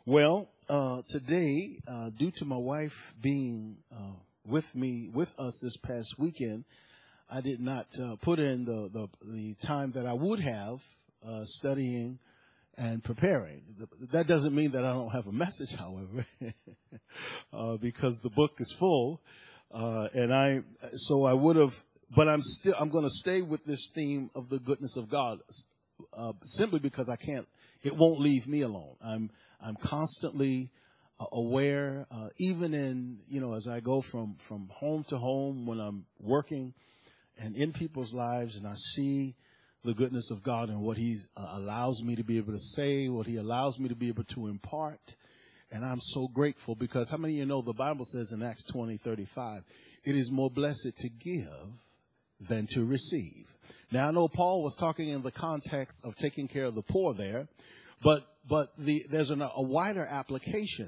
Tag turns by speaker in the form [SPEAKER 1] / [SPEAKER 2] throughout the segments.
[SPEAKER 1] Well, today, due to my wife being with us this past weekend, I did not put in the time that I would have studying and preparing. That doesn't mean that I don't have a message, however, because the book is full, so I would have. But I'm going to stay with this theme of the goodness of God, simply because I can't. It won't leave me alone. I'm constantly aware, even in, as I go from home to home when I'm working and in people's lives, and I see the goodness of God and what He allows me to be able to say, what He allows me to be able to impart. And I'm so grateful, because how many of you know the Bible says in Acts 20:35, it is more blessed to give than to receive. Now, I know Paul was talking in the context of taking care of the poor there, but there's a wider application.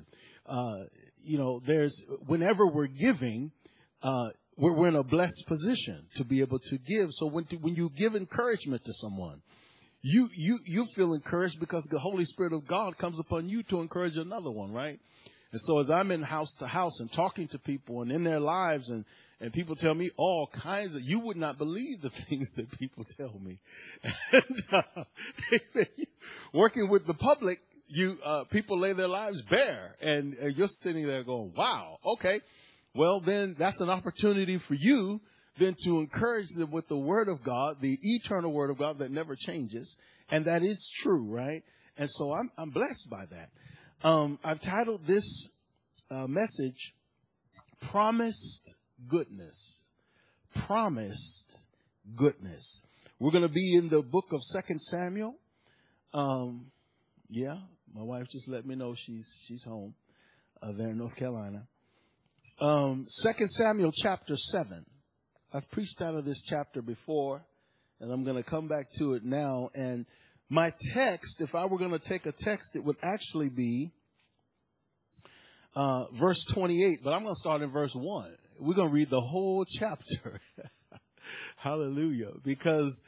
[SPEAKER 1] Whenever we're giving, we're in a blessed position to be able to give. So when you give encouragement to someone, you feel encouraged because the Holy Spirit of God comes upon you to encourage another one, right? And so as I'm in house to house and talking to people and in their lives, and people tell me all kinds of, you would not believe the things that people tell me. And, working with the public, people lay their lives bare, and you're sitting there going, wow, okay. Well, then that's an opportunity for you then to encourage them with the Word of God, the eternal Word of God that never changes. And that is true, right? And so I'm blessed by that. I've titled this message, Promised Goodness. Promised Goodness. We're going to be in the book of 2 Samuel. Yeah, my wife just let me know she's home there in North Carolina. 2 Samuel chapter 7. I've preached out of this chapter before, and I'm going to come back to it now. And my text, if I were going to take a text, it would actually be verse 28, but I'm going to start in verse 1. We're going to read the whole chapter. Hallelujah. Because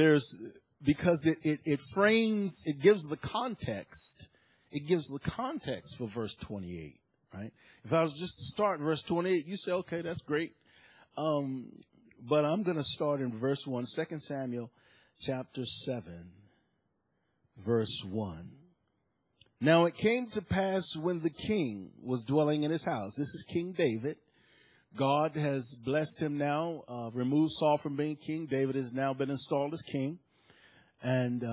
[SPEAKER 1] it frames, it gives the context. It gives the context for verse 28, right? If I was just to start in verse 28, you say, okay, that's great. But I'm going to start in verse 1, 2 Samuel chapter 7, verse 1. Now it came to pass when the king was dwelling in his house. This is King David. God has blessed him now, removed Saul from being king. David has now been installed as king. And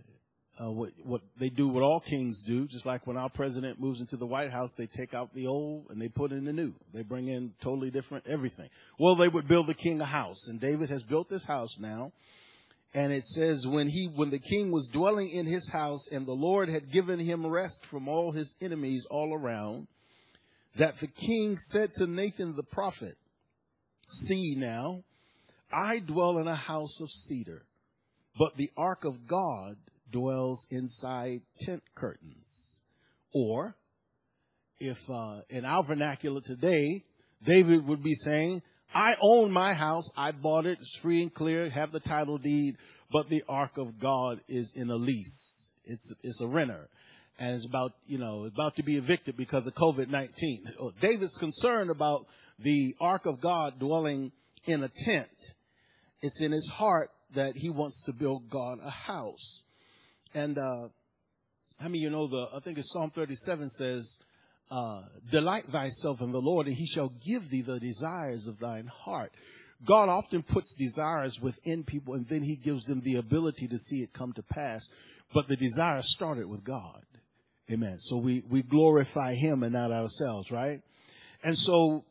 [SPEAKER 1] what they do, what all kings do, just like when our president moves into the White House, they take out the old and they put in the new. They bring in totally different everything. Well, they would build the king a house, and David has built this house now. And it says when the king was dwelling in his house, and the Lord had given him rest from all his enemies all around, that the king said to Nathan the prophet, see now, I dwell in a house of cedar, but the ark of God dwells inside tent curtains. Or, if in our vernacular today, David would be saying, I own my house, I bought it, it's free and clear, have the title deed, but the ark of God is in a lease. It's a renter, and it's about to be evicted because of COVID-19. David's concerned about the ark of God dwelling in a tent. It's in his heart that he wants to build God a house. And I think it's Psalm 37 says, delight thyself in the Lord, and he shall give thee the desires of thine heart. God often puts desires within people, and then he gives them the ability to see it come to pass. But the desire started with God. Amen. So we glorify him and not ourselves, right? And so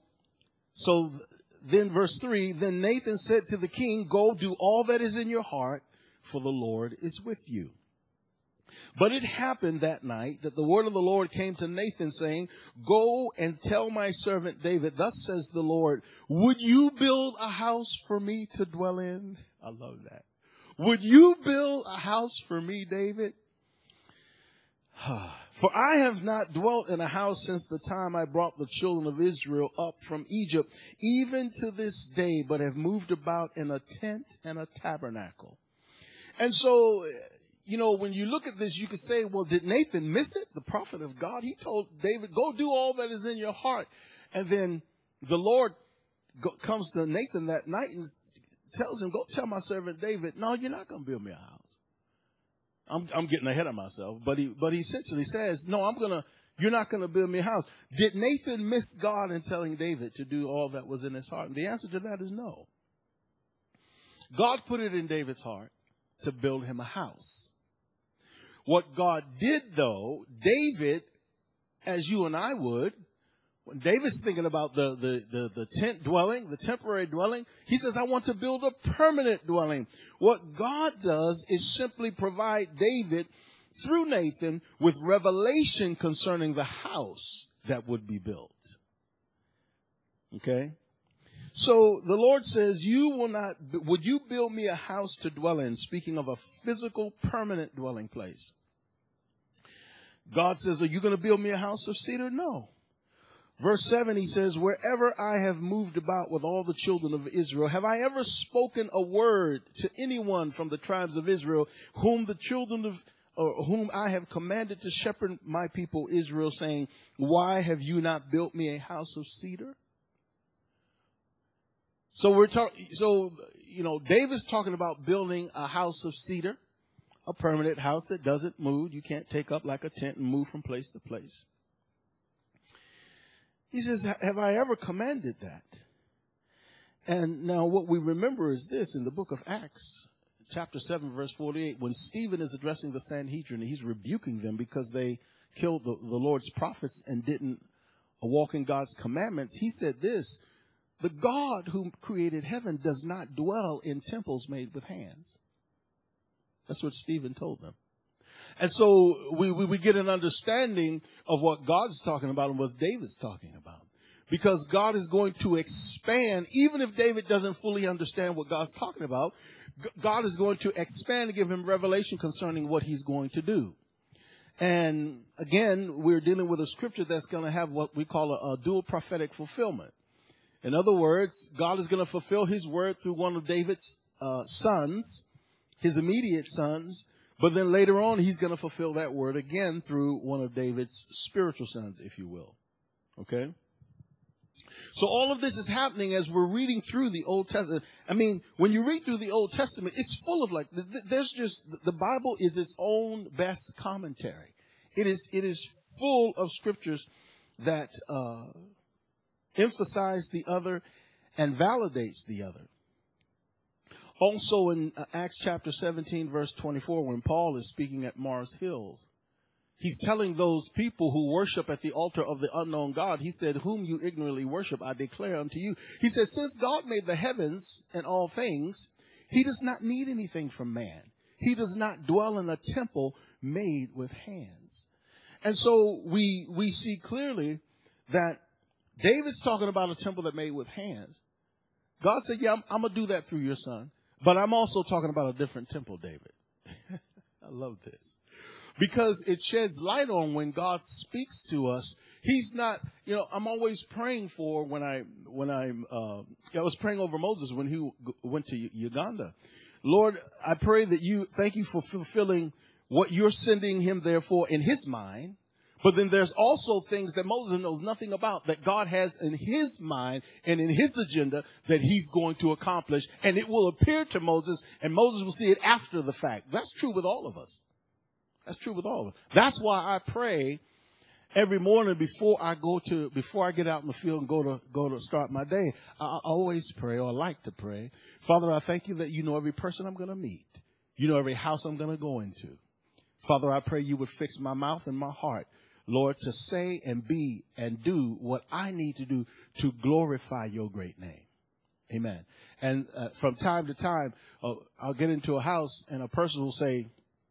[SPEAKER 1] then verse 3, then Nathan said to the king, go do all that is in your heart, for the Lord is with you. But it happened that night that the word of the Lord came to Nathan, saying, go and tell my servant David, thus says the Lord, would you build a house for me to dwell in? I love that. Would you build a house for me, David? For I have not dwelt in a house since the time I brought the children of Israel up from Egypt, even to this day, but have moved about in a tent and a tabernacle. And so, when you look at this, you could say, well, did Nathan miss it? The prophet of God, he told David, go do all that is in your heart. And then the Lord comes to Nathan that night and tells him, go tell my servant David, no, you're not going to build me a house. I'm getting ahead of myself, but he essentially says, no, you're not going to build me a house. Did Nathan miss God in telling David to do all that was in his heart? And the answer to that is no. God put it in David's heart to build him a house. What God did, though, David, as you and I would, when David's thinking about the tent dwelling, the temporary dwelling, he says, I want to build a permanent dwelling. What God does is simply provide David, through Nathan, with revelation concerning the house that would be built. Okay? So the Lord says, would you build me a house to dwell in? Speaking of a physical, permanent dwelling place. God says, are you going to build me a house of cedar? No. Verse 7, he says, wherever I have moved about with all the children of Israel, have I ever spoken a word to anyone from the tribes of Israel, whom I have commanded to shepherd my people Israel, saying, why have you not built me a house of cedar? So David's talking about building a house of cedar, a permanent house that doesn't move. You can't take up like a tent and move from place to place. He says, have I ever commanded that? And now what we remember is this in the book of Acts, chapter 7, verse 48, when Stephen is addressing the Sanhedrin, he's rebuking them because they killed the Lord's prophets and didn't walk in God's commandments. He said this, the God who created heaven does not dwell in temples made with hands. That's what Stephen told them. And so we get an understanding of what God's talking about and what David's talking about. Because God is going to expand, even if David doesn't fully understand what God's talking about, God is going to expand and give him revelation concerning what he's going to do. And again, we're dealing with a scripture that's going to have what we call a dual prophetic fulfillment. In other words, God is going to fulfill his word through one of David's sons, his immediate sons, but then later on he's going to fulfill that word again through one of David's spiritual sons, if you will. Okay? So all of this is happening as we're reading through the Old Testament. I mean, when you read through the Old Testament, it's full of the Bible is its own best commentary. It is full of scriptures that emphasize the other and validates the other. Also in Acts chapter 17, verse 24, when Paul is speaking at Mars Hills, he's telling those people who worship at the altar of the unknown God, he said, whom you ignorantly worship, I declare unto you. He says, since God made the heavens and all things, he does not need anything from man. He does not dwell in a temple made with hands. And so we see clearly that David's talking about a temple that made with hands. God said, yeah, I'm going to do that through your son. But I'm also talking about a different temple, David. I love this. Because it sheds light on when God speaks to us. He's not, I'm always praying for I was praying over Moses when he went to Uganda. Lord, I pray that thank you for fulfilling what you're sending him there for in his mind. But then there's also things that Moses knows nothing about that God has in his mind and in his agenda that he's going to accomplish. And it will appear to Moses and Moses will see it after the fact. That's true with all of us. That's true with all of us. That's why I pray every morning before I get out in the field and go to start my day. I always pray, or I like to pray. Father, I thank you that you know every person I'm going to meet. You know every house I'm going to go into. Father, I pray you would fix my mouth and my heart, Lord, to say and be and do what I need to do to glorify your great name. Amen. And from time to time, I'll get into a house and a person will say,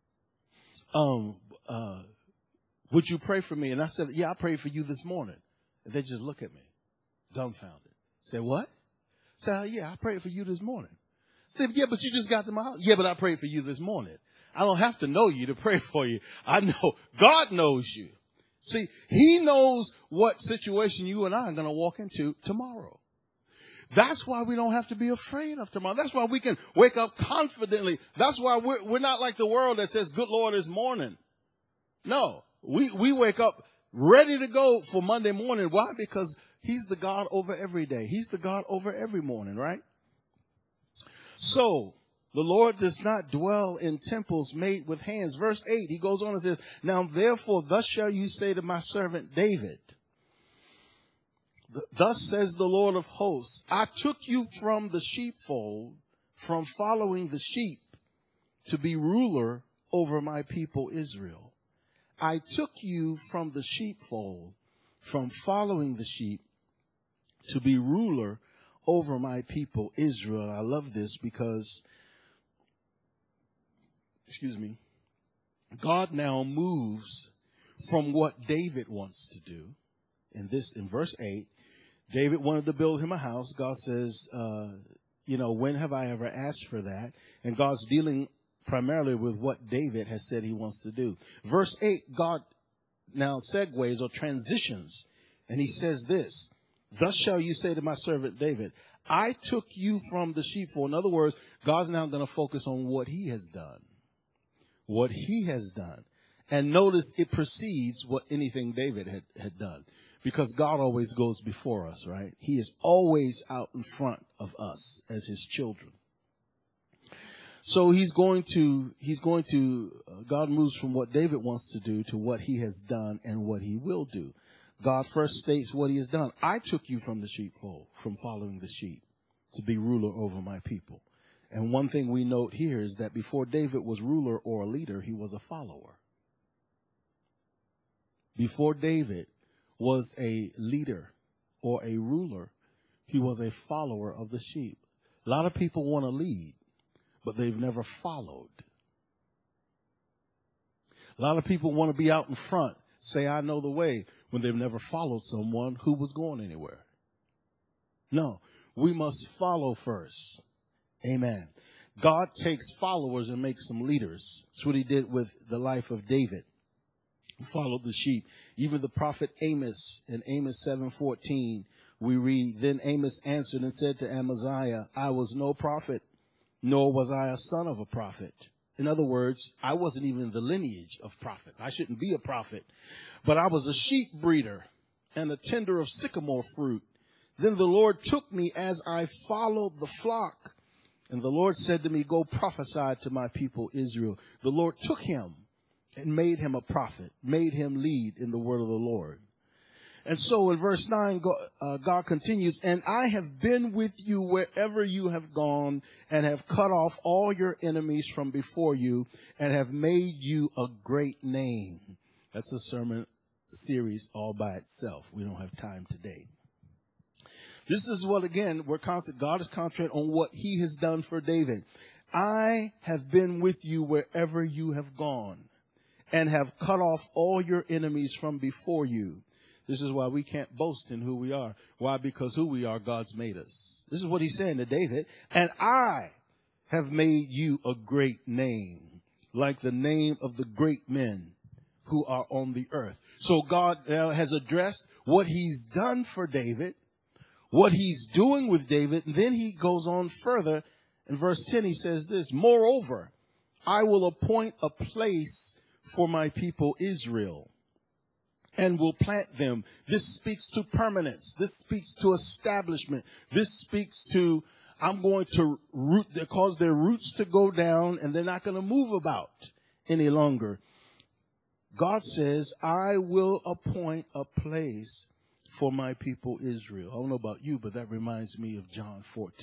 [SPEAKER 1] would you pray for me? And I said, yeah, I prayed for you this morning. And they just look at me, dumbfounded. Say, what? Say, yeah, I prayed for you this morning. Say, yeah, but you just got to my house. Yeah, but I prayed for you this morning. I don't have to know you to pray for you. I know God knows you. See, he knows what situation you and I are going to walk into tomorrow. That's why we don't have to be afraid of tomorrow. That's why we can wake up confidently. That's why we're not like the world that says, good Lord, it's morning. No, we wake up ready to go for Monday morning. Why? Because he's the God over every day. He's the God over every morning, right? So the Lord does not dwell in temples made with hands. Verse 8, he goes on and says, now therefore, thus shall you say to my servant David, thus says the Lord of hosts, I took you from the sheepfold, from following the sheep, to be ruler over my people Israel. I took you from the sheepfold, from following the sheep, to be ruler over my people Israel. I love this because, God now moves from what David wants to do. In verse 8, David wanted to build him a house. God says, when have I ever asked for that? And God's dealing primarily with what David has said he wants to do. Verse 8, God now segues or transitions, and he says this, thus shall you say to my servant David, I took you from the sheepfold. In other words, God's now going to focus on what he has done. What he has done. And notice it precedes what anything David had done. Because God always goes before us, right? He is always out in front of us as his children. So God moves from what David wants to do to what he has done and what he will do. God first states what he has done. I took you from the sheepfold, from following the sheep, to be ruler over my people. And one thing we note here is that before David was ruler or a leader, he was a follower. Before David was a leader or a ruler, he was a follower of the sheep. A lot of people want to lead, but they've never followed. A lot of people want to be out in front, say, I know the way, when they've never followed someone who was going anywhere. No, we must follow first. Amen. God takes followers and makes them leaders. That's what he did with the life of David, who followed the sheep. Even the prophet Amos, in Amos 7:14, we read, then Amos answered and said to Amaziah, I was no prophet, nor was I a son of a prophet. In other words, I wasn't even in the lineage of prophets. I shouldn't be a prophet. But I was a sheep breeder and a tender of sycamore fruit. Then the Lord took me as I followed the flock. And the Lord said to me, go prophesy to my people Israel. The Lord took him and made him a prophet, made him lead in the word of the Lord. And so in verse 9, God continues, and I have been with you wherever you have gone and have cut off all your enemies from before you and have made you a great name. That's a sermon series all by itself. We don't have time today. This is what, again, God is concentrating on what he has done for David. I have been with you wherever you have gone and have cut off all your enemies from before you. This is why we can't boast in who we are. Why? Because who we are, God's made us. This is what he's saying to David. And I have made you a great name, like the name of the great men who are on the earth. So God now has addressed what he's done for David, what he's doing with David. And then he goes on further. In verse 10, he says this, moreover, I will appoint a place for my people Israel and will plant them. This speaks to permanence. This speaks to establishment. This speaks to, I'm going to cause their roots to go down and they're not going to move about any longer. God says, I will appoint a place for my people Israel. I don't know about you, but that reminds me of John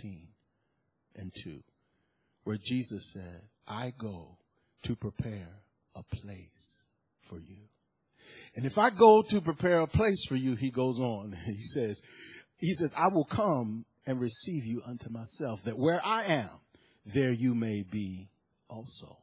[SPEAKER 1] 14:2, where Jesus said, I go to prepare a place for you. And if I go to prepare a place for you, he goes on, he says, I will come and receive you unto myself, that where I am, there you may be also.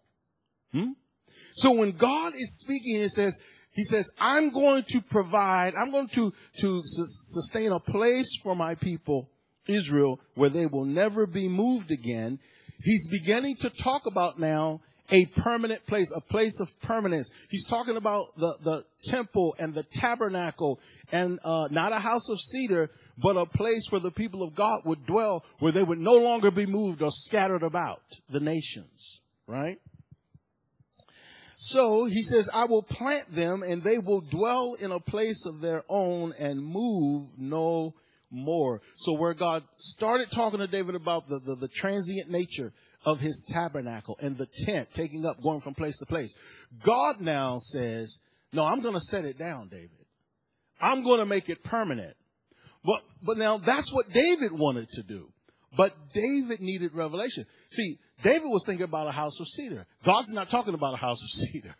[SPEAKER 1] So when God is speaking, he says, I'm going to provide, I'm going to sustain a place for my people, Israel, where they will never be moved again. He's beginning to talk about now a permanent place, a place of permanence. He's talking about the temple and the tabernacle, and not a house of cedar, but a place where the people of God would dwell, where they would no longer be moved or scattered about the nations, right? So he says, I will plant them and they will dwell in a place of their own and move no more. So where God started talking to David about the transient nature of his tabernacle and the tent taking up, going from place to place, God now says, no, I'm going to set it down, David. I'm going to make it permanent. But now that's what David wanted to do. But David needed revelation. See, David was thinking about a house of cedar. God's not talking about a house of cedar.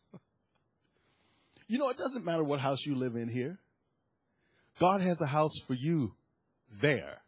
[SPEAKER 1] You know, it doesn't matter what house you live in here. God has a house for you there.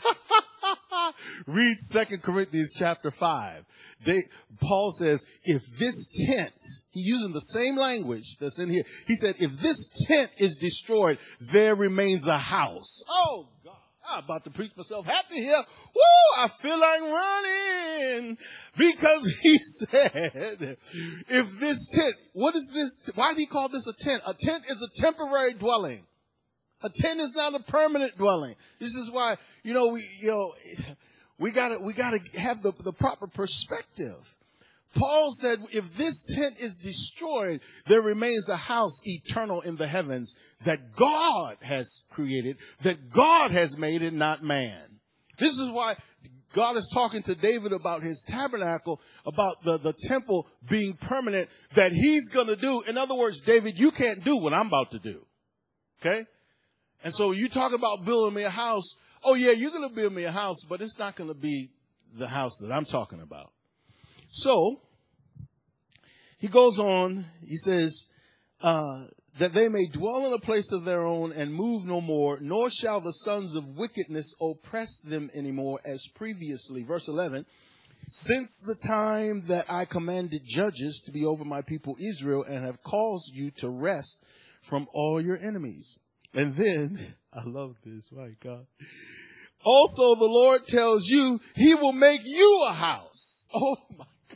[SPEAKER 1] Read 2 Corinthians chapter 5. Paul says, if this tent, he's using the same language that's in here. He said, if this tent is destroyed, there remains a house. Oh, God. I'm about to preach myself happy here. Woo! I feel like running. Because he said, if this tent, what is this? Why did he call this a tent? A tent is a temporary dwelling. A tent is not a permanent dwelling. This is why, we gotta have the proper perspective. Paul said, if this tent is destroyed, there remains a house eternal in the heavens that God has created, that God has made, and not man. This is why God is talking to David about his tabernacle, about the temple being permanent, that he's going to do. In other words, David, you can't do what I'm about to do. Okay? And so you talk about building me a house. Oh, yeah, you're going to build me a house, but it's not going to be the house that I'm talking about. So he goes on, he says, that they may dwell in a place of their own and move no more, nor shall the sons of wickedness oppress them anymore as previously. Verse 11, since the time that I commanded judges to be over my people Israel and have caused you to rest from all your enemies. And then, I love this, my God. Also, the Lord tells you he will make you a house. Oh, my God.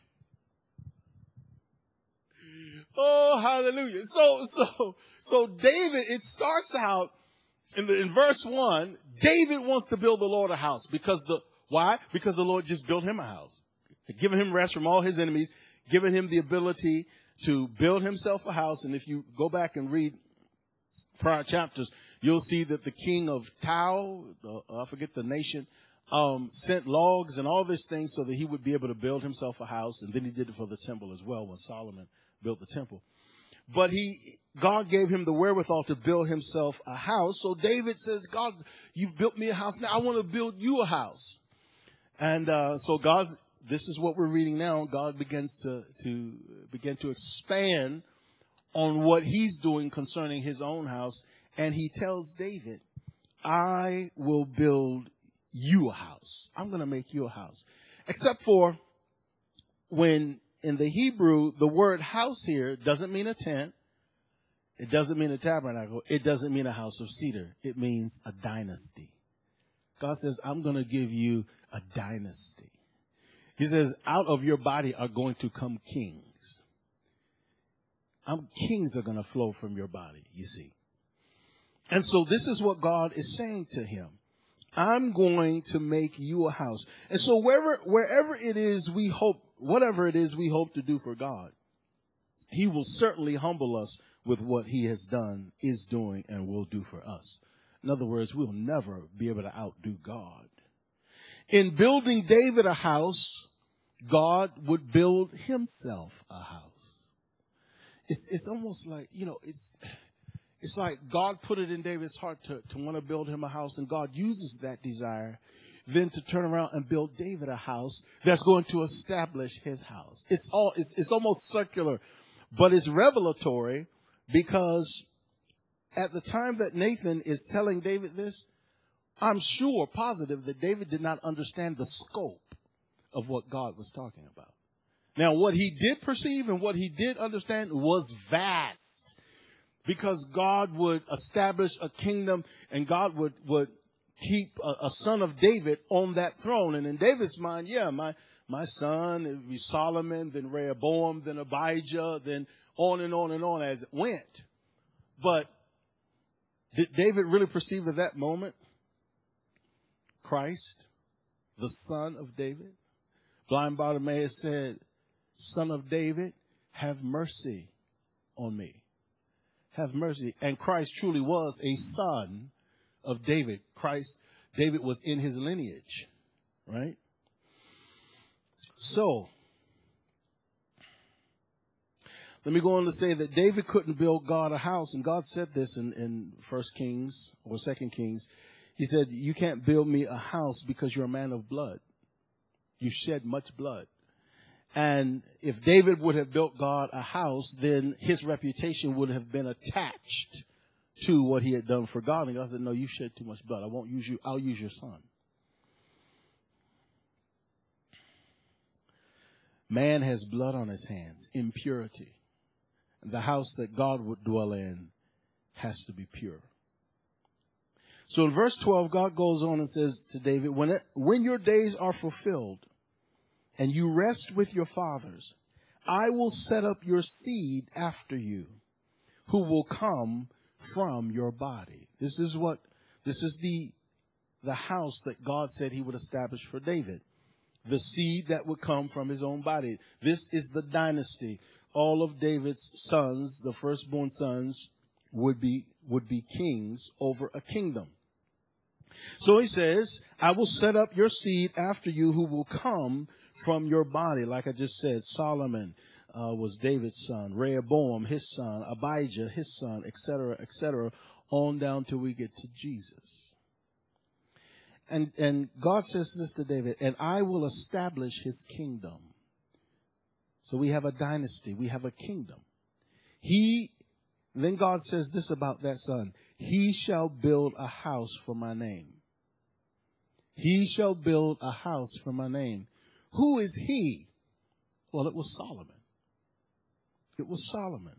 [SPEAKER 1] Oh, hallelujah. So David, it starts out in verse 1, David wants to build the Lord a house why? Because the Lord just built him a house. Giving him rest from all his enemies, giving him the ability to build himself a house. And if you go back and read prior chapters, you'll see that the king of Tau, I forget the nation, sent logs and all these things so that he would be able to build himself a house. And then he did it for the temple as well when Solomon built the temple. But God gave him the wherewithal to build himself a house. So David says, God, you've built me a house. Now I want to build you a house. And so God, this is what we're reading now. God begins to expand on what he's doing concerning his own house. And he tells David, I will build you a house. I'm going to make you a house. Except for when in the Hebrew, the word house here doesn't mean a tent. It doesn't mean a tabernacle. It doesn't mean a house of cedar. It means a dynasty. God says, I'm going to give you a dynasty. He says, out of your body are going to come kings. Kings are going to flow from your body, you see. And so this is what God is saying to him. I'm going to make you a house. And so wherever it is we hope, whatever it is we hope to do for God, he will certainly humble us with what he has done, is doing, and will do for us. In other words, we'll never be able to outdo God. In building David a house, God would build himself a house. It's almost like, it's like God put it in David's heart to want to build him a house, and God uses that desire then to turn around and build David a house that's going to establish his house. It's almost circular, but it's revelatory, because at the time that Nathan is telling David this, I'm sure, positive, that David did not understand the scope of what God was talking about. Now, what he did perceive and what he did understand was vast, because God would establish a kingdom, and God would keep a son of David on that throne. And in David's mind, my son, it would be Solomon, then Rehoboam, then Abijah, then on and on and on as it went. But did David really perceive at that moment Christ, the son of David? Blind Bartimaeus said, Son of David, have mercy on me. Have mercy. And Christ truly was a son of David. David was in his lineage, right? So, let me go on to say that David couldn't build God a house. And God said this in 1 Kings or 2 Kings. He said, you can't build me a house because you're a man of blood. You shed much blood. And if David would have built God a house, then his reputation would have been attached to what he had done for God. And God said, no, you shed too much blood. I won't use you. I'll use your son. Man has blood on his hands, impurity. The house that God would dwell in has to be pure. So in verse 12, God goes on and says to David, when your days are fulfilled and you rest with your fathers, I will set up your seed after you, who will come from your body. This is the house that God said he would establish for David. The seed that would come from his own body. This is the dynasty. All of David's sons, the firstborn sons, would be kings over a kingdom. So he says, I will set up your seed after you who will come from your body. Like I just said, Solomon was David's son, Rehoboam, his son, Abijah, his son, etc., on down till we get to Jesus. And God says this to David, and I will establish his kingdom. So we have a dynasty. We have a kingdom. Then God says this about that son. He shall build a house for my name. He shall build a house for my name. Who is he? Well, it was Solomon. It was Solomon.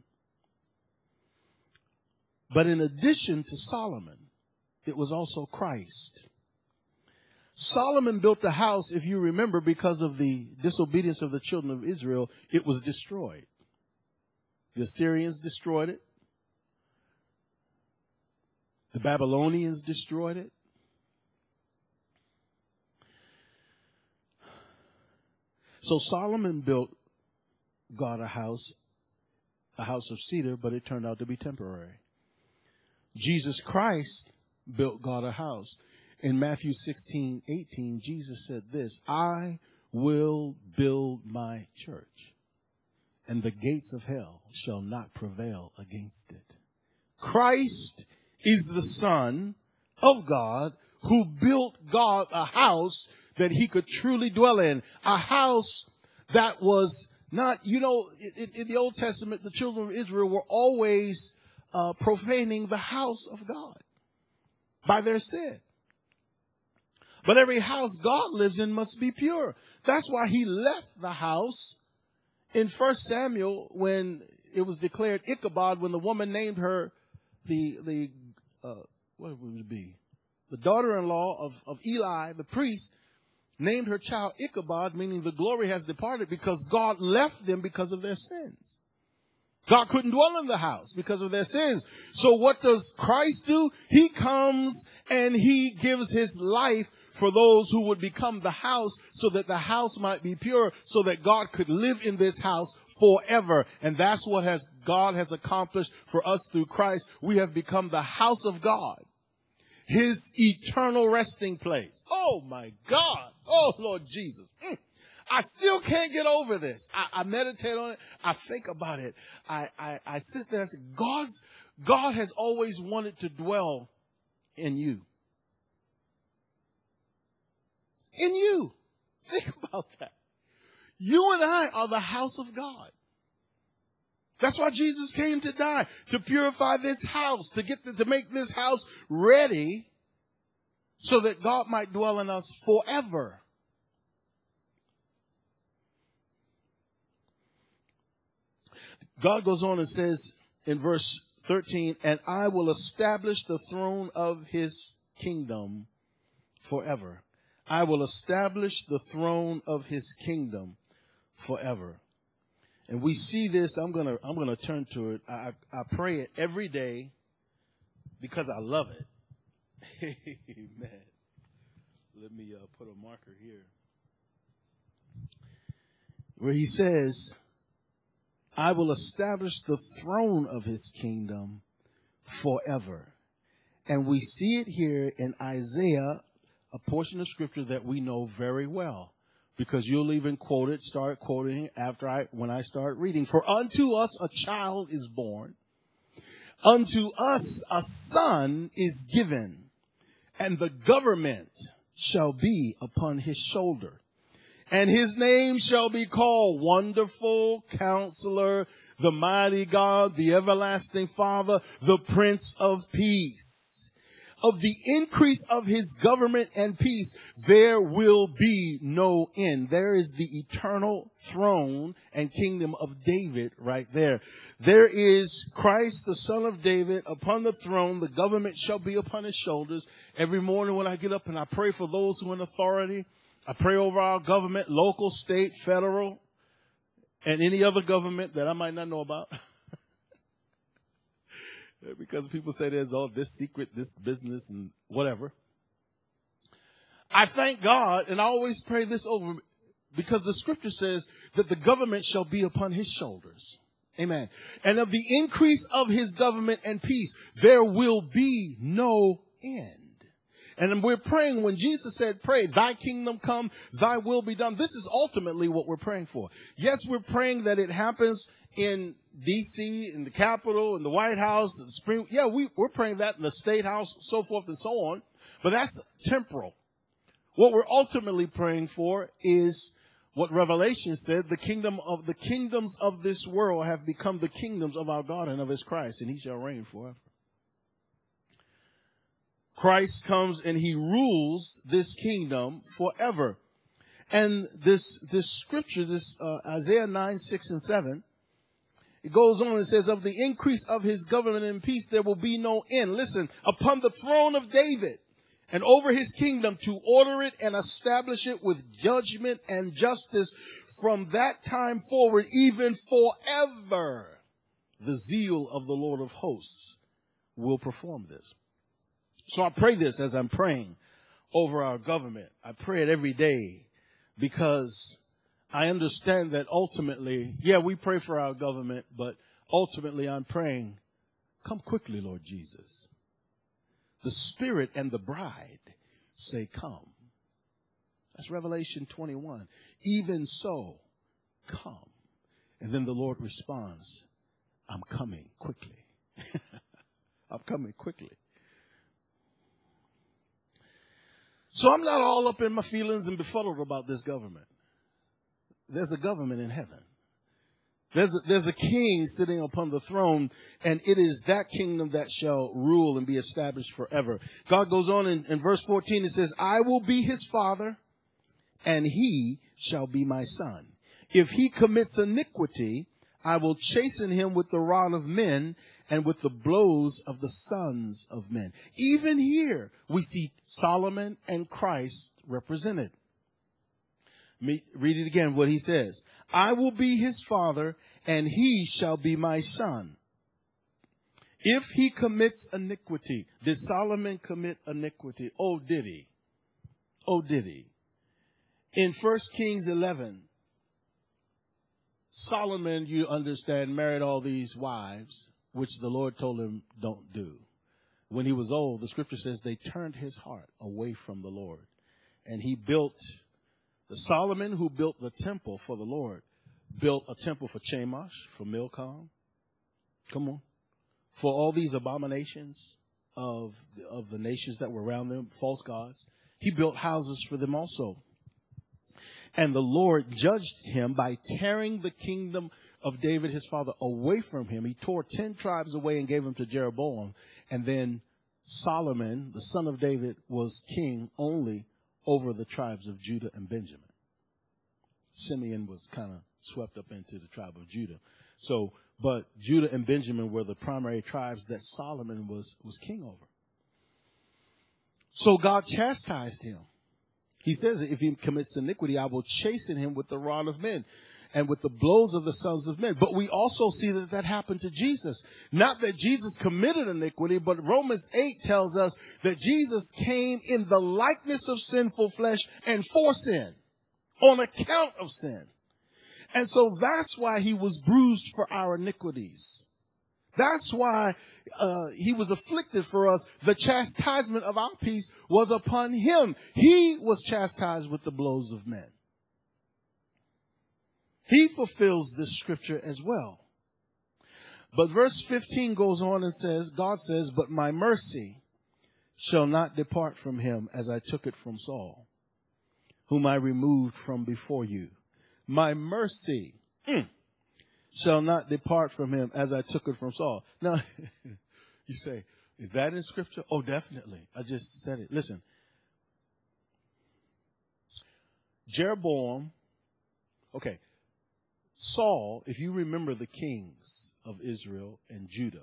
[SPEAKER 1] But in addition to Solomon, it was also Christ. Solomon built the house, if you remember, because of the disobedience of the children of Israel, it was destroyed. The Assyrians destroyed it. The Babylonians destroyed it. So Solomon built God a house of cedar, but it turned out to be temporary. Jesus Christ built God a house. In Matthew 16:18, Jesus said this, I will build my church, and the gates of hell shall not prevail against it. Christ is the Son of God who built God a house that he could truly dwell in. A house that was not, in the Old Testament, the children of Israel were always profaning the house of God by their sin. But every house God lives in must be pure. That's why he left the house in 1 Samuel when it was declared Ichabod, when the woman named her what would it be? The daughter-in-law of Eli, the priest, named her child Ichabod, meaning the glory has departed, because God left them because of their sins. God couldn't dwell in the house because of their sins. So what does Christ do? He comes and he gives his life for those who would become the house, so that the house might be pure, so that God could live in this house forever. And that's what God has accomplished for us through Christ. We have become the house of God, his eternal resting place. Oh my God. Oh Lord Jesus. I still can't get over this. I meditate on it. I think about it. I sit there and say, God has always wanted to dwell in you. In you. Think about that. You and I are the house of God. That's why Jesus came to die, to purify this house, to make this house ready so that God might dwell in us forever. God goes on and says in verse 13, and I will establish the throne of his kingdom forever. I will establish the throne of his kingdom forever. And we see this. I'm gonna turn to it. I pray it every day because I love it. Amen. Let me put a marker here. Where he says, I will establish the throne of his kingdom forever. And we see it here in Isaiah, a portion of scripture that we know very well, because you'll even start quoting when I start reading. For unto us a child is born, unto us a son is given, and the government shall be upon his shoulder. And his name shall be called Wonderful Counselor, the Mighty God, the Everlasting Father, the Prince of Peace. Of the increase of his government and peace, there will be no end. There is the eternal throne and kingdom of David right there. There is Christ, the Son of David, upon the throne. The government shall be upon his shoulders. Every morning when I get up and I pray for those who are in authority, I pray over our government, local, state, federal, and any other government that I might not know about. Because people say there's all this secret, this business, and whatever. I thank God, and I always pray this over, because the scripture says that the government shall be upon his shoulders. Amen. And of the increase of his government and peace, there will be no end. And we're praying when Jesus said, pray, thy kingdom come, thy will be done. This is ultimately what we're praying for. Yes, we're praying that it happens in D.C., in the Capitol, in the White House, in the Supreme. Yeah, we're praying that in the State House, so forth and so on. But that's temporal. What we're ultimately praying for is what Revelation said, the kingdoms of this world have become the kingdoms of our God and of his Christ, and he shall reign forever. Christ comes and he rules this kingdom forever. And this scripture, Isaiah 9, 6, and 7, it goes on and says, of the increase of his government and peace, there will be no end. Listen, upon the throne of David and over his kingdom, to order it and establish it with judgment and justice from that time forward, even forever. The zeal of the Lord of hosts will perform this. So I pray this as I'm praying over our government. I pray it every day because I understand that ultimately, yeah, we pray for our government, but ultimately I'm praying, come quickly, Lord Jesus. The Spirit and the bride say, come. That's Revelation 21. Even so, come. And then the Lord responds, I'm coming quickly. I'm coming quickly. So I'm not all up in my feelings and befuddled about this government. There's a government in heaven. There's a king sitting upon the throne, and it is that kingdom that shall rule and be established forever. God goes on in verse 14, it says, I will be his father, and he shall be my son. If he commits iniquity, I will chasten him with the rod of men and with the blows of the sons of men. Even here, we see Solomon and Christ represented. Read it again, what he says. I will be his father, and he shall be my son. If he commits iniquity. Did Solomon commit iniquity? Oh, did he? Oh, did he? In 1 Kings 11, Solomon, you understand, married all these wives, which the Lord told him don't do. When he was old, the scripture says they turned his heart away from the Lord. And he built, the Solomon who built the temple for the Lord, built a temple for Chemosh, for Milcom. Come on. For all these abominations of the nations that were around them, false gods. He built houses for them also. And the Lord judged him by tearing the kingdom of David, his father, away from him. He tore 10 tribes away and gave them to Jeroboam. And then Solomon, the son of David, was king only over the tribes of Judah and Benjamin. Simeon was kind of swept up into the tribe of Judah. So, but Judah and Benjamin were the primary tribes that Solomon was king over. So God chastised him. He says, if he commits iniquity, I will chasten him with the rod of men and with the blows of the sons of men. But we also see that that happened to Jesus. Not that Jesus committed iniquity, but Romans 8 tells us that Jesus came in the likeness of sinful flesh and for sin, on account of sin. And so that's why he was bruised for our iniquities. That's why he was afflicted for us. The chastisement of our peace was upon him. He was chastised with the blows of men. He fulfills this scripture as well. But verse 15 goes on and says, God says, but my mercy shall not depart from him as I took it from Saul, whom I removed from before you. My mercy shall not depart from him as I took it from Saul. Now, you say, is that in scripture? Oh, definitely. I just said it. Listen. Jeroboam, okay. Saul, if you remember the kings of Israel and Judah,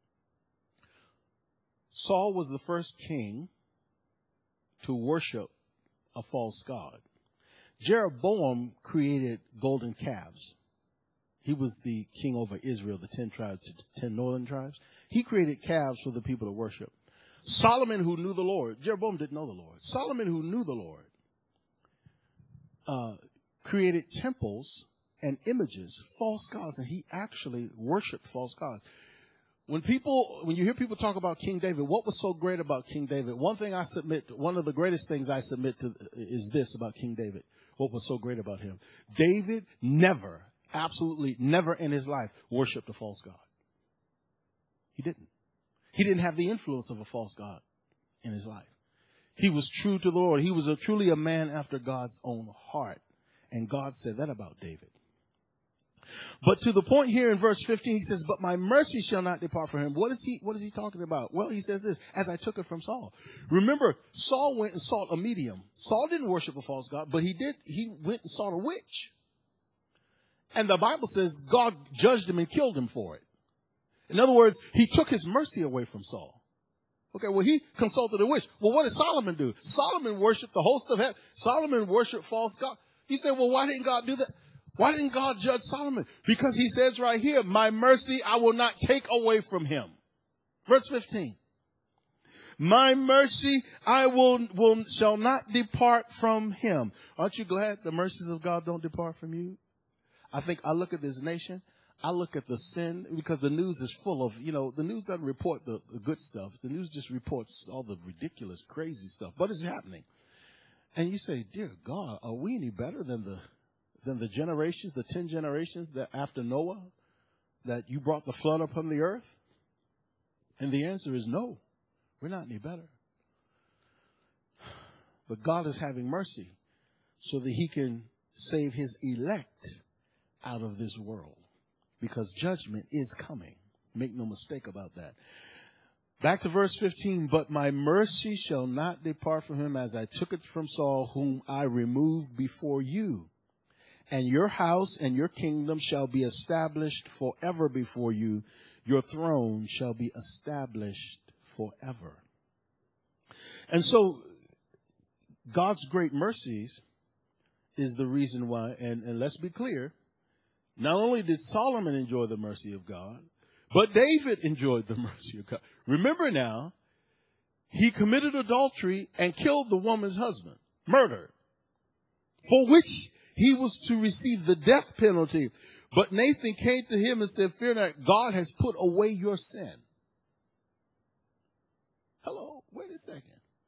[SPEAKER 1] Saul was the first king to worship a false god. Jeroboam created golden calves. He was the king over Israel, the 10 tribes, 10 northern tribes. He created calves for the people to worship. Solomon, who knew the Lord, Jeroboam didn't know the Lord. Solomon, who knew the Lord, created temples and images, false gods, and he actually worshiped false gods. When you hear people talk about King David, what was so great about King David? One of the greatest things I submit to is this about King David. What was so great about him? David never, absolutely never in his life worshiped a false god. He didn't. He didn't have the influence of a false god in his life. He was true to the Lord. He was truly a man after God's own heart. And God said that about David. But to the point here in verse 15, he says, but my mercy shall not depart from him. What is he talking about? Well, he says this, as I took it from Saul. Remember, Saul went and sought a medium. Saul didn't worship a false god, but he went and sought a witch. And the Bible says God judged him and killed him for it. In other words, he took his mercy away from Saul. Okay, well, he consulted a witch. Well, what did Solomon do? Solomon worshiped the host of heaven. Solomon worshiped false gods. You say, well, why didn't God do that? Why didn't God judge Solomon? Because he says right here, my mercy I will not take away from him. Verse 15. My mercy I shall not depart from him. Aren't you glad the mercies of God don't depart from you? I look at this nation. I look at the sin, because the news is full of, the news doesn't report the good stuff. The news just reports all the ridiculous, crazy stuff. But it's happening. And you say, dear God, are we any better than the generations, the 10 generations that after Noah, that you brought the flood upon the earth? And the answer is no, we're not any better. But God is having mercy so that he can save his elect out of this world, because judgment is coming. Make no mistake about that. Back to verse 15, but my mercy shall not depart from him as I took it from Saul, whom I removed before you. And your house and your kingdom shall be established forever before you. Your throne shall be established forever. And so God's great mercies is the reason why, and let's be clear, not only did Solomon enjoy the mercy of God, but David enjoyed the mercy of God. Remember now, he committed adultery and killed the woman's husband, murder, for which he was to receive the death penalty. But Nathan came to him and said, fear not, God has put away your sin. Hello, wait a second.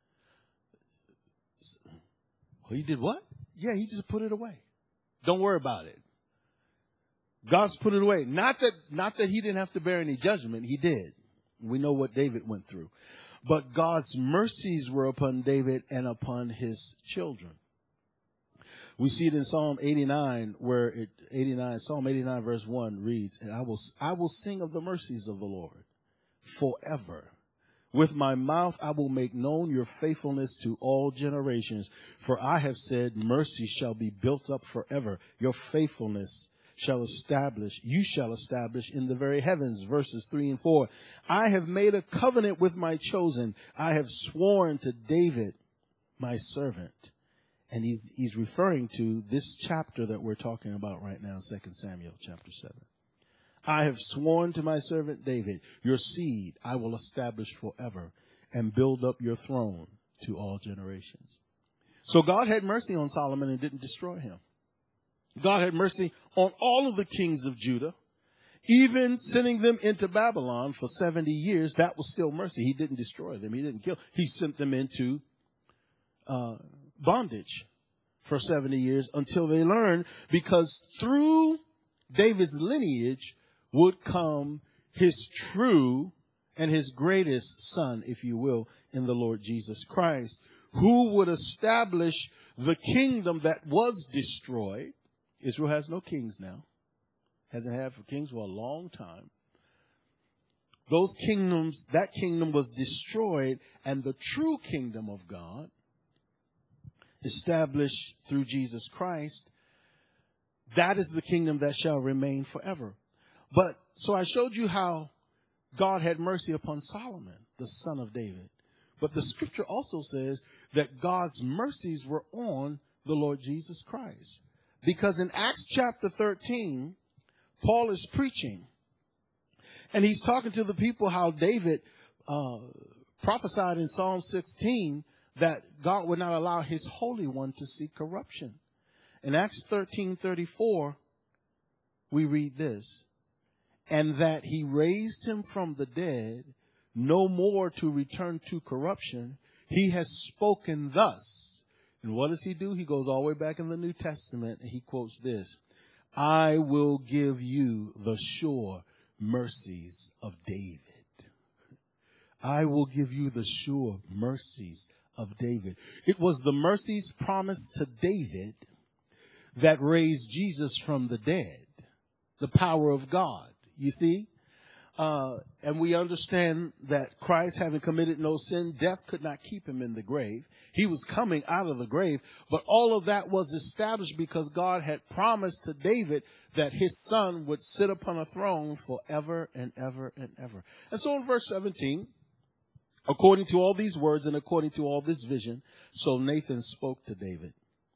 [SPEAKER 1] Well, he did what? Yeah, he just put it away. Don't worry about it. God's put it away. Not that he didn't have to bear any judgment. He did. We know what David went through. But God's mercies were upon David and upon his children. We see it in Psalm 89, Psalm 89 verse 1 reads, and I will sing of the mercies of the Lord forever. With my mouth I will make known your faithfulness to all generations. For I have said, mercy shall be built up forever. Your faithfulness you shall establish in the very heavens. Verses 3 and 4. I have made a covenant with my chosen. I have sworn to David, my servant, And he's referring to this chapter that we're talking about right now, 2 Samuel chapter 7. I have sworn to my servant David, your seed I will establish forever and build up your throne to all generations. So God had mercy on Solomon and didn't destroy him. God had mercy on all of the kings of Judah, even sending them into Babylon for 70 years. That was still mercy. He didn't destroy them. He didn't kill. He sent them into bondage for 70 years until they learned, because through David's lineage would come his true and his greatest son, if you will, in the Lord Jesus Christ, who would establish the kingdom that was destroyed. Israel has no kings now. Hasn't had for kings for a long time. Those kingdoms, that kingdom was destroyed, and the true kingdom of God, established through Jesus Christ, that is the kingdom that shall remain forever. But so I showed you how God had mercy upon Solomon, the son of David. But the scripture also says that God's mercies were on the Lord Jesus Christ. Because in Acts chapter 13, Paul is preaching, and he's talking to the people how David prophesied in Psalm 16 that God would not allow his Holy One to see corruption. In Acts 13:34, we read this, and that he raised him from the dead, no more to return to corruption. He has spoken thus. And what does he do? He goes all the way back in the New Testament, and he quotes this: I will give you the sure mercies of David. I will give you the sure mercies of David. It was the mercies promised to David that raised Jesus from the dead, the power of God, you see? And we understand that Christ, having committed no sin, death could not keep him in the grave. He was coming out of the grave, but all of that was established because God had promised to David that his son would sit upon a throne forever and ever and ever. And so in verse 17, according to all these words and according to all this vision, so Nathan spoke to David.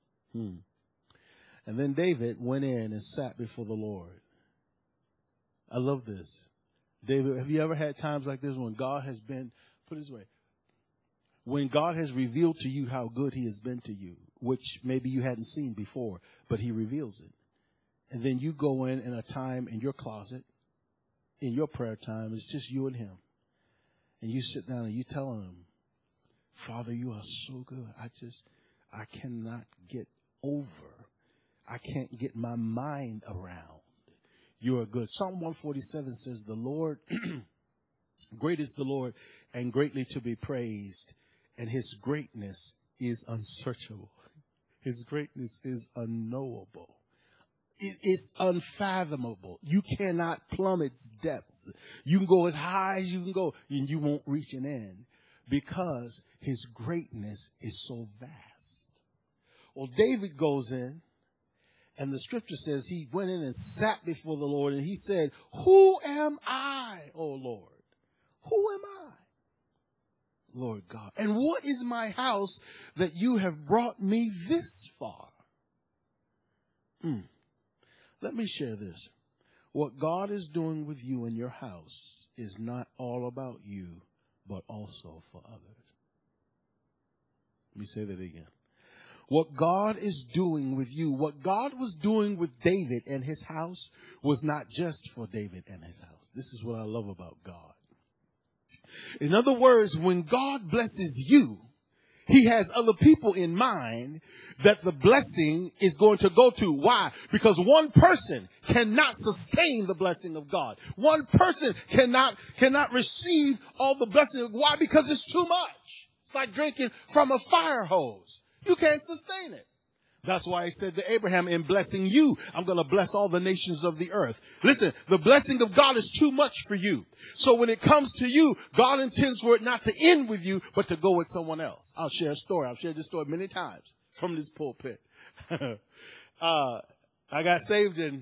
[SPEAKER 1] And then David went in and sat before the Lord. I love this. David, have you ever had times like this when God has been, put it this way, when God has revealed to you how good he has been to you, which maybe you hadn't seen before, but he reveals it. And then you go in a time in your closet, in your prayer time, it's just you and him. And you sit down and you tell him, Father, you are so good. I cannot get over. I can't get my mind around. You are good. Psalm 147 says, the Lord, great is the Lord and greatly to be praised, and his greatness is unsearchable. His greatness is unknowable. It is unfathomable. You cannot plumb its depths. You can go as high as you can go, and you won't reach an end because his greatness is so vast. Well, David goes in, and the scripture says he went in and sat before the Lord, and he said, who am I, O Lord? Who am I, Lord God? And what is my house that you have brought me this far? Let me share this. What God is doing with you in your house is not all about you, but also for others. Let me say that again. What God is doing with you, what God was doing with David and his house was not just for David and his house. This is what I love about God. In other words, when God blesses you, he has other people in mind that the blessing is going to go to. Why? Because one person cannot sustain the blessing of God. One person cannot receive all the blessing. Why? Because it's too much. It's like drinking from a fire hose. You can't sustain it. That's why he said to Abraham, in blessing you, I'm going to bless all the nations of the earth. Listen, the blessing of God is too much for you. So when it comes to you, God intends for it not to end with you, but to go with someone else. I'll share a story. I've shared this story many times from this pulpit. I got saved in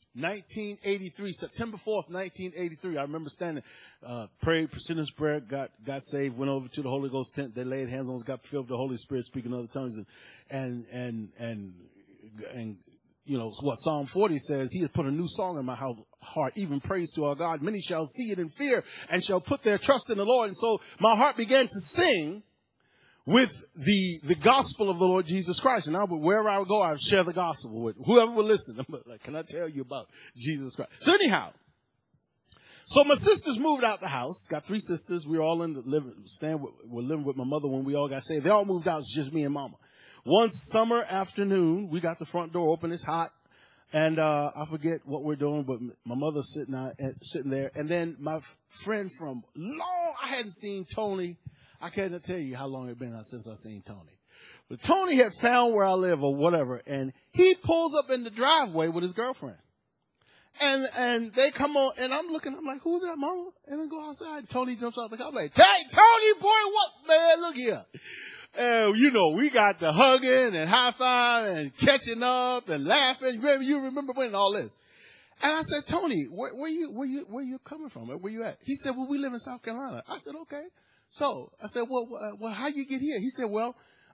[SPEAKER 1] 1983, September 4th, 1983. I remember standing, prayed, sinner's prayer, got saved, went over to the Holy Ghost tent. They laid hands on us, got filled with the Holy Spirit, speaking other tongues, and you know what Psalm 40 says. He has put a new song in my heart, even praise to our God. Many shall see it in fear and shall put their trust in the Lord. And so my heart began to sing with the gospel of the Lord Jesus Christ. And wherever I would go, I would share the gospel with whoever would listen. I'm like, can I tell you about Jesus Christ? So anyhow, so my sisters moved out the house. Got 3 sisters. We were all in the we're living with my mother when we all got saved. They all moved out. It's just me and mama. One summer afternoon, we got the front door open. It's hot. And I forget what we're doing, but my mother's sitting there. And then my friend from I hadn't seen Tony. I can't tell you how long it been since I seen Tony. But Tony had found where I live or whatever, and he pulls up in the driveway with his girlfriend. And they come on, and I'm like, who's that, mama? And I go outside, and Tony jumps out the car. I'm like, hey, Tony, boy, what, man, look here. You know, we got the hugging and high-fiving and catching up and laughing. You remember when all this. And I said, Tony, where you coming from? Where you at? He said, well, we live in South Carolina. I said, okay. So I said, well, how you get here? He said, well,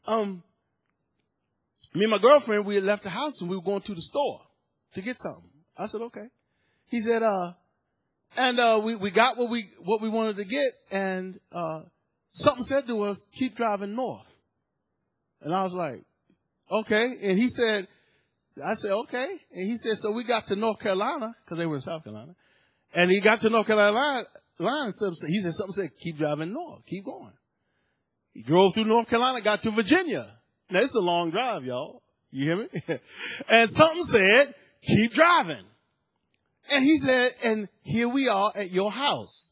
[SPEAKER 1] me and my girlfriend, we had left the house and we were going to the store to get something. I said, okay. He said, we got what we wanted to get, and something said to us, keep driving north. And I was like, okay. And I said, okay. And he said, so we got to North Carolina, because they were in South Carolina. And he got to North Carolina line. He said, something said, keep driving north, keep going. He drove through North Carolina, got to Virginia. Now, it's a long drive, y'all. You hear me? And something said, keep driving. And he said, and here we are at your house.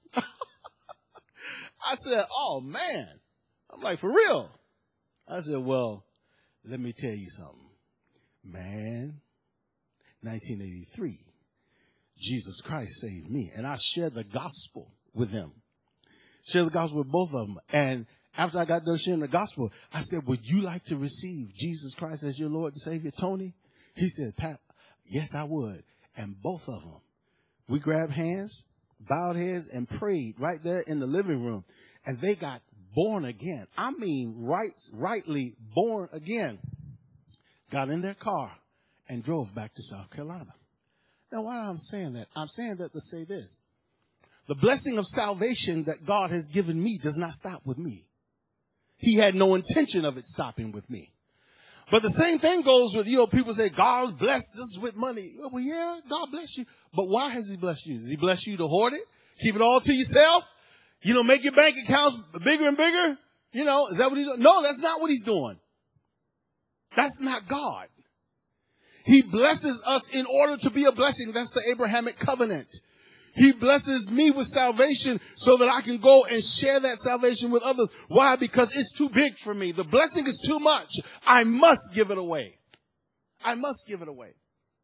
[SPEAKER 1] I said, oh, man. I'm like, for real? I said, well, let me tell you something. Man, 1983, Jesus Christ saved me. And I shared the gospel with them. Shared the gospel with both of them. And after I got done sharing the gospel, I said, would you like to receive Jesus Christ as your Lord and Savior, Tony? He said, Pat, yes, I would. And both of them, we grabbed hands, bowed heads, and prayed right there in the living room. And they got born again. I mean, rightly born again. Got in their car and drove back to South Carolina. Now, why am I saying that? I'm saying that to say this. The blessing of salvation that God has given me does not stop with me. He had no intention of it stopping with me. But the same thing goes with, people say, God blessed us with money. Well, yeah, God bless you. But why has he blessed you? Does he bless you to hoard it? Keep it all to yourself? Make your bank accounts bigger and bigger? Is that what he's doing? No, that's not what he's doing. That's not God. He blesses us in order to be a blessing. That's the Abrahamic covenant. He blesses me with salvation so that I can go and share that salvation with others. Why? Because it's too big for me. The blessing is too much. I must give it away. I must give it away.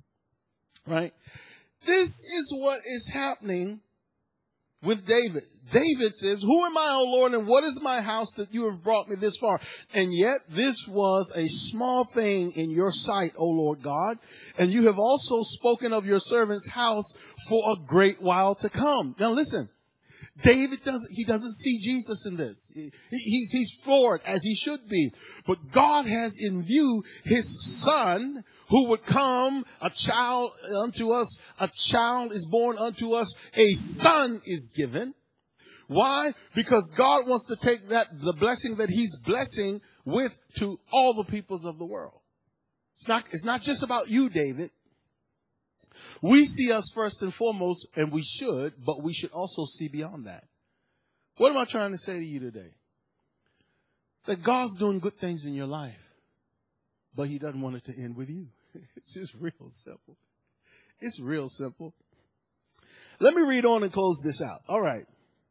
[SPEAKER 1] Right? This is what is happening with David. David says, who am I, O Lord, and what is my house that you have brought me this far? And yet this was a small thing in your sight, O Lord God. And you have also spoken of your servant's house for a great while to come. Now listen, David doesn't see Jesus in this. He's floored, as he should be. But God has in view his son who would come, a child unto us, a child is born unto us, a son is given. Why? Because God wants to take the blessing that he's blessing with to all the peoples of the world. It's not just about you, David. We see us first and foremost, and we should, but we should also see beyond that. What am I trying to say to you today? That God's doing good things in your life, but he doesn't want it to end with you. It's just real simple. It's real simple. Let me read on and close this out. All right.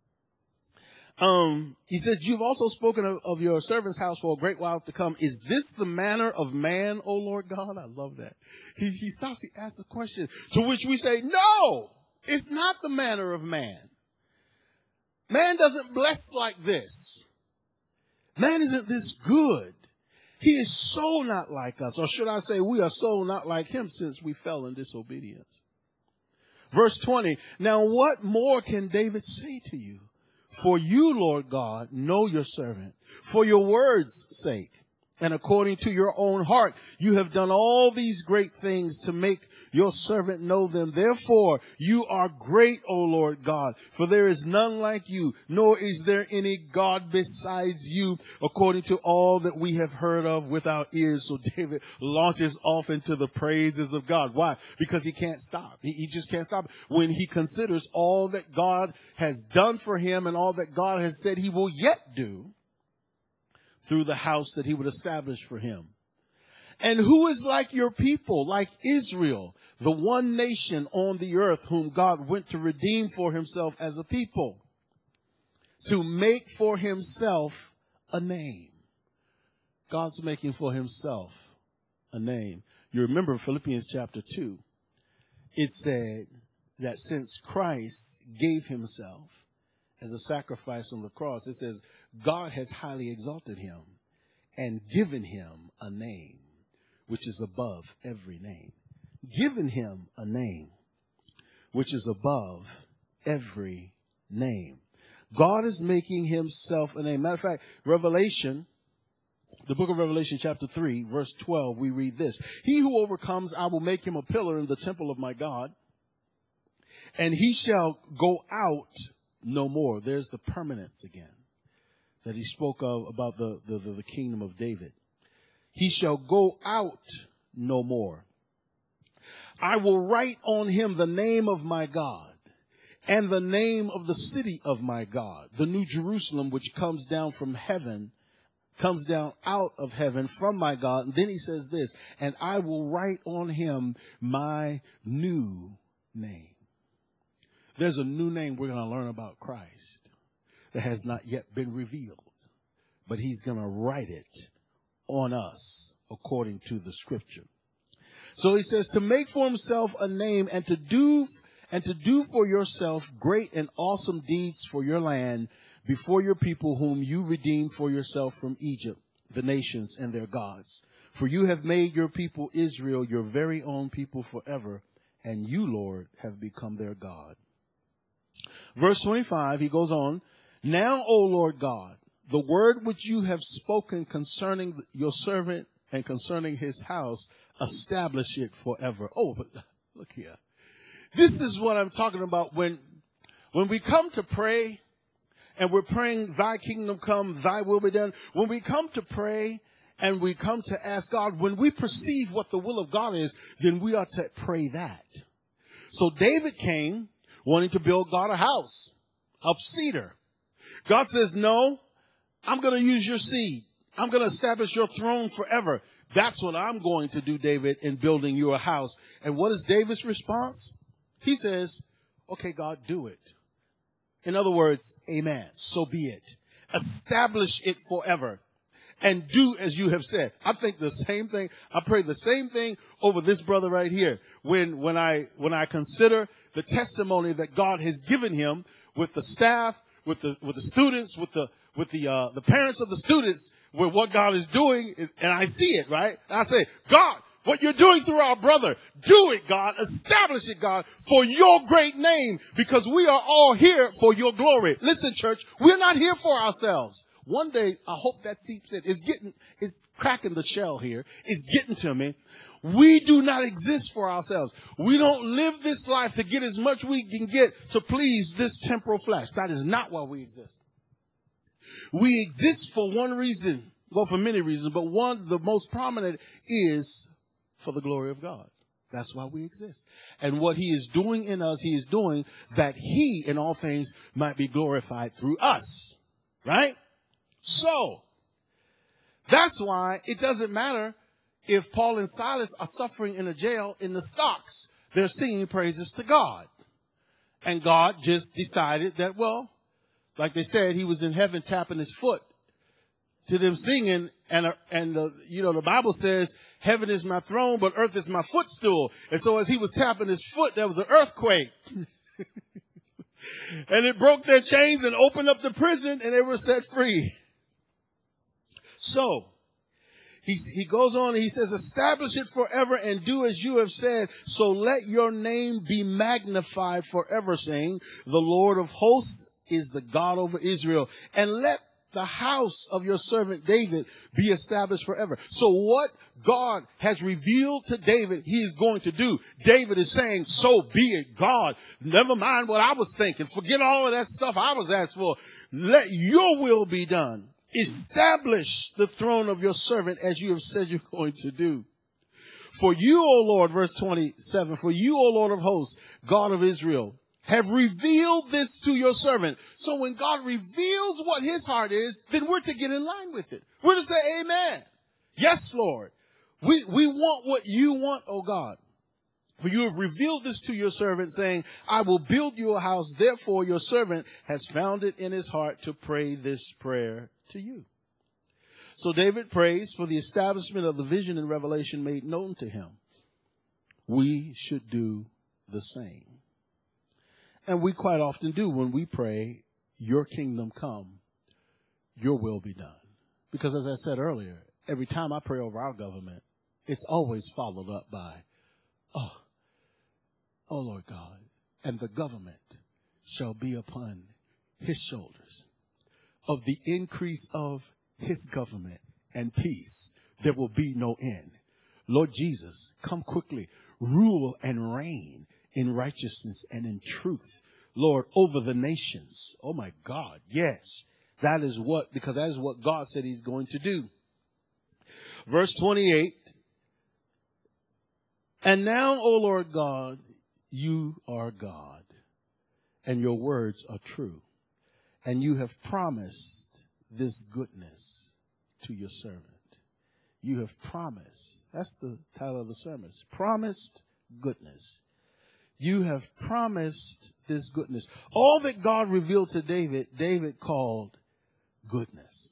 [SPEAKER 1] He says, you've also spoken of your servant's house for a great while to come. Is this the manner of man, O Lord God? I love that. He stops, he asks a question to which we say, no, it's not the manner of man. Man doesn't bless like this. Man isn't this good. He is so not like us. Or should I say, we are so not like him since we fell in disobedience. Verse 20. Now what more can David say to you? For you, Lord God, know your servant. For your word's sake, and according to your own heart, you have done all these great things to make your servant know them. Therefore, you are great, O Lord God, for there is none like you, nor is there any God besides you, according to all that we have heard of with our ears. So David launches off into the praises of God. Why? Because he can't stop. He just can't stop when he considers all that God has done for him and all that God has said he will yet do through the house that he would establish for him. And who is like your people, like Israel, the one nation on the earth whom God went to redeem for himself as a people, to make for himself a name. God's making for himself a name. You remember Philippians chapter 2. It said that since Christ gave himself as a sacrifice on the cross, it says God has highly exalted him and given him a name which is above every name. Given him a name which is above every name. God is making himself a name. Matter of fact, Revelation, the book of Revelation chapter 3, verse 12, we read this. He who overcomes, I will make him a pillar in the temple of my God, and he shall go out no more. There's the permanence again that he spoke of about the kingdom of David. He shall go out no more. I will write on him the name of my God and the name of the city of my God, the new Jerusalem, which comes down from heaven, comes down out of heaven from my God. And then he says this, and I will write on him my new name. There's a new name we're going to learn about Christ that has not yet been revealed, but he's going to write it on us according to the scripture. So he says to make for himself a name and to do for yourself great and awesome deeds for your land before your people whom you redeemed for yourself from Egypt, the nations and their gods. For you have made your people Israel your very own people forever, and you, Lord, have become their God. Verse 25, he goes on, now, O Lord God, the word which you have spoken concerning your servant and concerning his house, establish it forever. Oh, but look here. This is what I'm talking about when we come to pray and we're praying, thy kingdom come, thy will be done. When we come to pray and we come to ask God, when we perceive what the will of God is, then we ought to pray that. So David came wanting to build God a house of cedar. God says, no, I'm going to use your seed. I'm going to establish your throne forever. That's what I'm going to do, David, in building you a house. And what is David's response? He says, okay, God, do it. In other words, amen. So be it. Establish it forever and do as you have said. I think the same thing. I pray the same thing over this brother right here. When I consider the testimony that God has given him with the staff, with the students, with the parents of the students, with what God is doing, and I see it, right? And I say, God, what you're doing through our brother, do it, God. Establish it, God, for your great name, because we are all here for your glory. Listen, church, we're not here for ourselves. One day, I hope that seeps in. It's cracking the shell here. It's getting to me. We do not exist for ourselves. We don't live this life to get as much we can get to please this temporal flesh. That is not why we exist. We exist for one reason, well, for many reasons, but the most prominent is for the glory of God. That's why we exist. And what he is doing in us, he is doing that he in all things might be glorified through us. Right? So, that's why it doesn't matter if Paul and Silas are suffering in a jail in the stocks. They're singing praises to God. And God just decided that, well, like they said, he was in heaven tapping his foot to them singing. And the Bible says, heaven is my throne, but earth is my footstool. And so as he was tapping his foot, there was an earthquake. And it broke their chains and opened up the prison, and they were set free. So, he goes on and he says, establish it forever and do as you have said. So let your name be magnified forever, saying, the Lord of hosts is the God over Israel. And let the house of your servant David be established forever. So what God has revealed to David, he is going to do. David is saying, so be it, God. Never mind what I was thinking. Forget all of that stuff I was asked for. Let your will be done. Establish the throne of your servant as you have said you're going to do. For you, O Lord, verse 27, for you, O Lord of hosts, God of Israel, have revealed this to your servant. So when God reveals what his heart is, then we're to get in line with it. We're to say, amen. Yes, Lord. We want what you want, O God. For you have revealed this to your servant, saying, I will build you a house. Therefore, your servant has found it in his heart to pray this prayer to you. So David prays for the establishment of the vision and revelation made known to him. We should do the same. And we quite often do when we pray, your kingdom come, your will be done. Because as I said earlier, every time I pray over our government, it's always followed up by, oh Lord God, and the government shall be upon his shoulders. Of the increase of his government and peace, there will be no end. Lord Jesus, come quickly, rule and reign in righteousness and in truth, Lord, over the nations. Oh my God, yes. That is because that is what God said he's going to do. Verse 28, and now, O Lord God, you are God, and your words are true, and you have promised this goodness to your servant. You have promised. That's the title of the sermon. Promised goodness. You have promised this goodness. All that God revealed to David, David called goodness.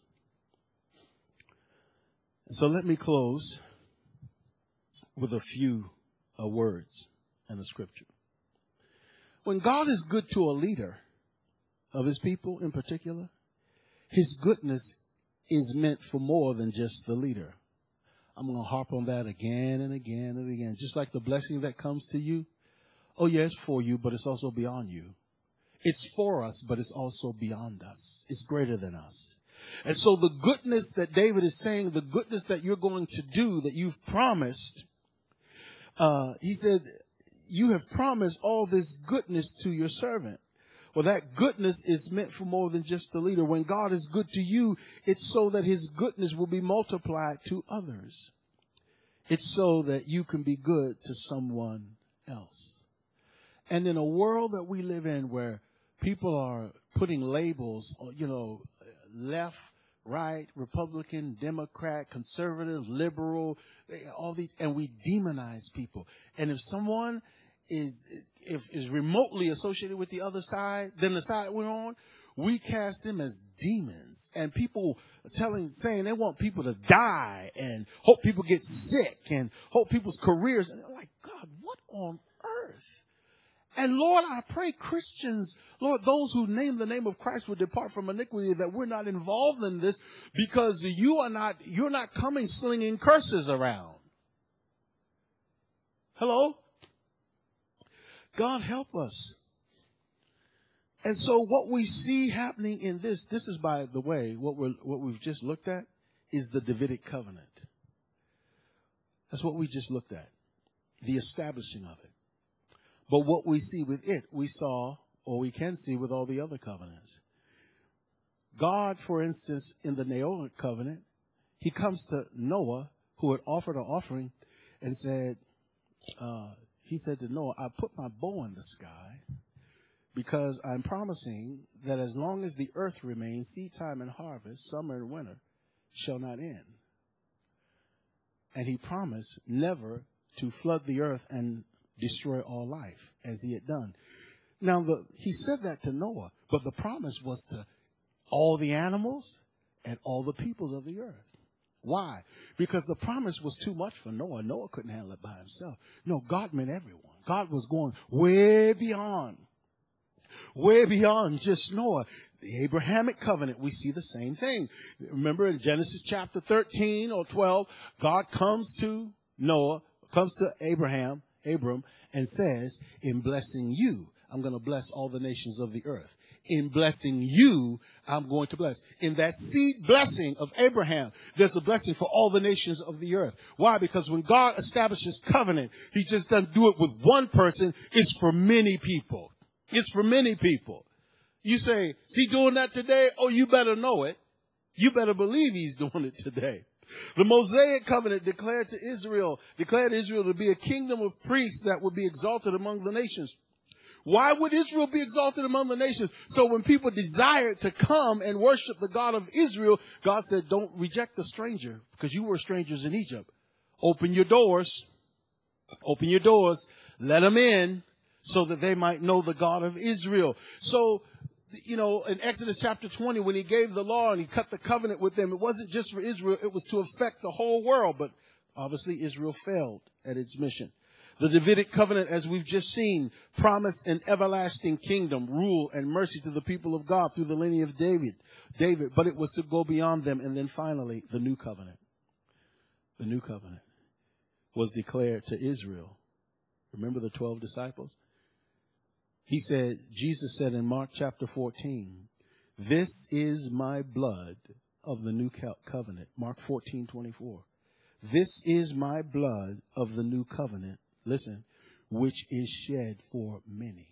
[SPEAKER 1] So let me close with a few words in the scripture. When God is good to a leader of his people in particular, his goodness is meant for more than just the leader. I'm going to harp on that again and again and again. Just like the blessing that comes to you. Oh, yeah, it's for you, but it's also beyond you. It's for us, but it's also beyond us. It's greater than us. And so the goodness that David is saying, the goodness that you're going to do, that you've promised, he said, you have promised all this goodness to your servant. Well, that goodness is meant for more than just the leader. When God is good to you, it's so that his goodness will be multiplied to others. It's so that you can be good to someone else. And in a world that we live in where people are putting labels, left, right, Republican, Democrat, conservative, liberal, all these, and we demonize people. And if someone is remotely associated with the other side, then the side we're on, we cast them as demons. And people saying they want people to die and hope people get sick and hope people's careers. And they're like, God, what on earth? And Lord, I pray Christians, Lord, those who name the name of Christ will depart from iniquity, that we're not involved in this, because you're not coming slinging curses around. Hello? God help us. And so what we see happening in this is, by the way, what we've just looked at is the Davidic covenant. That's what we just looked at, the establishing of it. But what we see with it, we saw, or we can see with all the other covenants. God, for instance, in the Noahic covenant, he comes to Noah, who had offered an offering, and said, he said to Noah, I put my bow in the sky because I'm promising that as long as the earth remains, seed time and harvest, summer and winter, shall not end. And he promised never to flood the earth and destroy all life as he had done. Now, he said that to Noah, but the promise was to all the animals and all the peoples of the earth. Why? Because the promise was too much for Noah. Noah couldn't handle it by himself. No, God meant everyone. God was going way beyond. Way beyond just Noah. The Abrahamic covenant, we see the same thing. Remember in Genesis chapter 13 or 12, God comes to Noah, comes to Abram, and says, in blessing you, I'm going to bless all the nations of the earth. In blessing you, I'm going to bless. In that seed blessing of Abraham, there's a blessing for all the nations of the earth. Why? Because when God establishes covenant, he just doesn't do it with one person. It's for many people. It's for many people. You say, is he doing that today? Oh, you better know it. You better believe he's doing it today. The Mosaic covenant declared Israel to be a kingdom of priests that would be exalted among the nations. Why would Israel be exalted among the nations? So when people desired to come and worship the God of Israel, God said, don't reject the stranger because you were strangers in Egypt. Open your doors. Open your doors. Let them in so that they might know the God of Israel. So, in Exodus chapter 20, when he gave the law and he cut the covenant with them, it wasn't just for Israel. It was to affect the whole world. But obviously Israel failed at its mission. The Davidic covenant, as we've just seen, promised an everlasting kingdom, rule, and mercy to the people of God through the lineage of David. But it was to go beyond them. And then finally, the new covenant. The new covenant was declared to Israel. Remember the 12 disciples? Jesus said in Mark chapter 14, this is my blood of the new covenant. Mark 14:24. This is my blood of the new covenant. Listen, which is shed for many.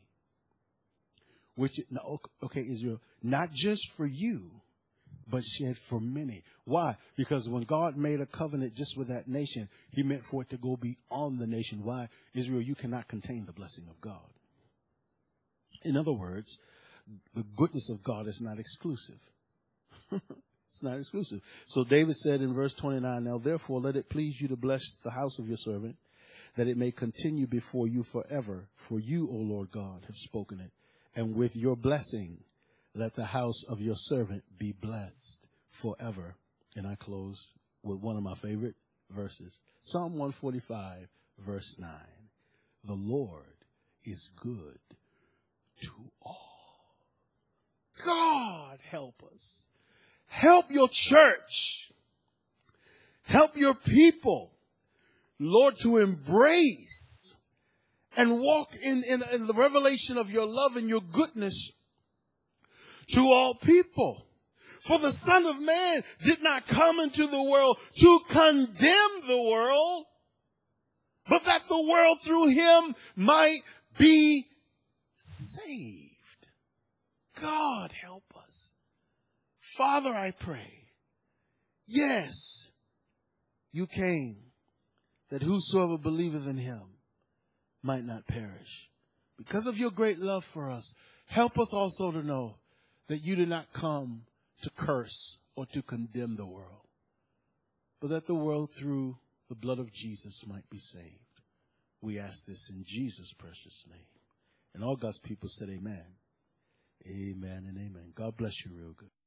[SPEAKER 1] Israel, not just for you, but shed for many. Why? Because when God made a covenant just with that nation, he meant for it to go beyond the nation. Why? Israel, you cannot contain the blessing of God. In other words, the goodness of God is not exclusive. It's not exclusive. So David said in verse 29, now therefore let it please you to bless the house of your servant, that it may continue before you forever. For you, O Lord God, have spoken it. And with your blessing, let the house of your servant be blessed forever. And I close with one of my favorite verses. Psalm 145, verse 9. The Lord is good to all. God help us. Help your church. Help your people, Lord, to embrace and walk in the revelation of your love and your goodness to all people. For the Son of Man did not come into the world to condemn the world, but that the world through him might be saved. God help us. Father, I pray, yes, you came that whosoever believeth in him might not perish. Because of your great love for us, help us also to know that you did not come to curse or to condemn the world, but that the world through the blood of Jesus might be saved. We ask this in Jesus' precious name. And all God's people said amen. Amen and amen. God bless you real good.